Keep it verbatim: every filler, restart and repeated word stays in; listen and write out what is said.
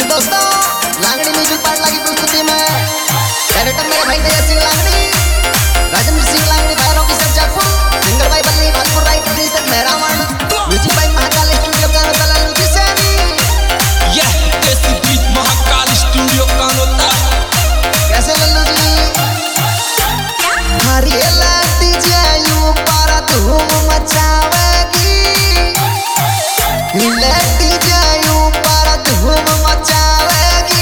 दोस्तों लांगड़ी म्यूजिक पार्टला की प्रस्तुति में डायरेक्टर मेरे भाई दया सिंह लांगड़ी, राजेंद्र सिंह लांगड़ी, भैरव किशोर चाकू, सिंगर भाई बल्ली भालपुर राइटर जीतक मेहरावन, म्यूजिक भाई महाकाल स्टूडियो कानोता लुजी सेनी। यह देसी बीट महाकाल स्टूडियो कानोता। कैसे लल्लू जी हरी लाटी जायू पर धूम मचावेगी, लाटी जायू पर धूम मचावेगी।